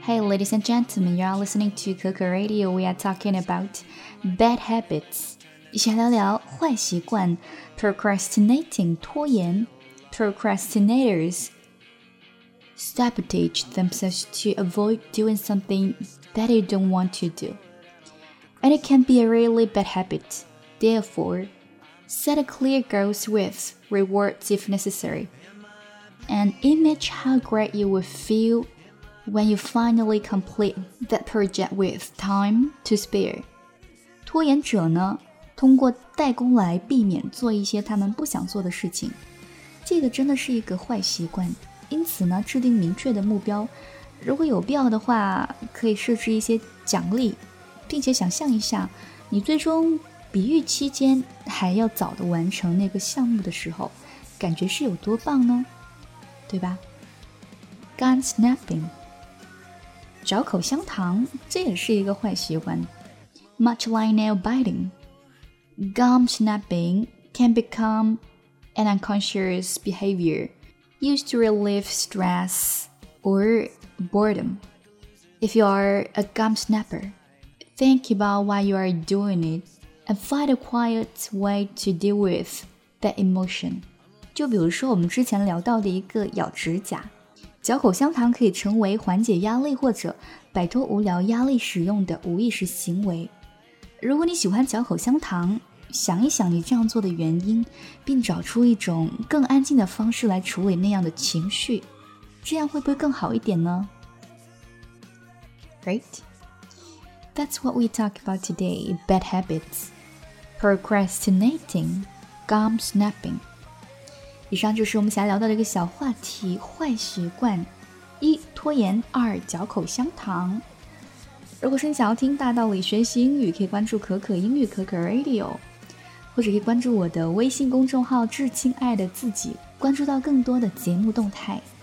Hey, ladies and gentlemen, you are listening to Coco Radio. We are talking about bad habits. 一起来聊聊坏习惯 procrastinating 拖延 procrastinators sabotage themselves to avoid doing something that they don't want to do. And it can be a really bad habit. Therefore, set a clear goals with rewards if necessary. And image how great you will feel when you finally complete that project with time to spare. 拖延者呢，通过代工来避免做一些他们不想做的事情，这个真的是一个坏习惯。因此呢，制定明确的目标，如果有必要的话，可以设置一些奖励，并且想象一下，你最终比预期间还要早的完成那个项目的时候，感觉是有多棒呢？对吧？ Gum snapping 嚼口香糖，这也是一个坏习惯。Much like nail biting, gum snapping can become an unconscious behavior used to relieve stress or boredom. If you are a gum snapper, think about why you are doing it and find a quiet way to deal with that emotion. 就比如说我们之前聊到的一个咬指甲，嚼口香糖可以成为缓解压力或者摆脱无聊压力使用的无意识行为。如果你喜欢嚼口香糖，想一想你这样做的原因，并找出一种更安静的方式来处理那样的情绪，这样会不会更好一点呢？ Great. That's what we talk about today, bad habits. Procrastinating, gum snapping. 以上就是我们想要聊到的一个小话题，坏习惯。1. 拖延， 2. 嚼口香糖。如果是你想要听大道理学习英语，可以关注可可英语可可 Radio， 或者可以关注我的微信公众号致亲爱的自己，关注到更多的节目动态。